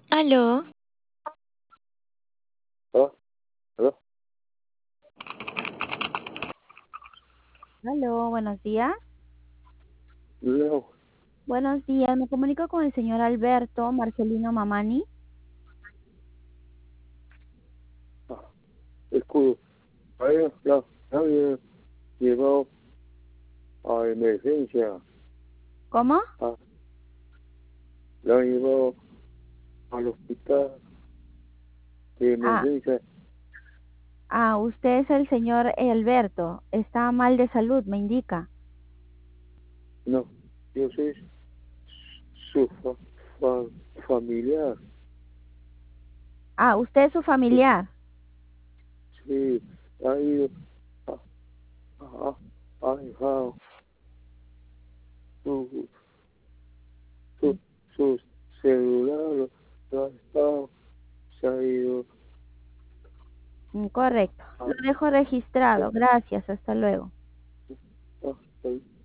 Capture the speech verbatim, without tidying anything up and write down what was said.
Aló, Ah, ¿aló? Aló, buenos días. Leo, Buenos días, me comunico con el señor Alberto Marcelino Mamani. ah, escudo. Vaya, la, la había llevado a emergencia. ¿Cómo? Ah, la han llevado al hospital de Ah, emergencia. ah, usted es el señor Alberto. Está mal de salud, me indica. No, yo soy su fa- fa- familiar. Ah, usted es su Sí, familiar. sí, ha ido, a, a, ha dejado su, su, su celular, lo, lo ha estado, se ha ido Mm, correcto. a, Lo dejo registrado. Gracias, hasta luego. a, a-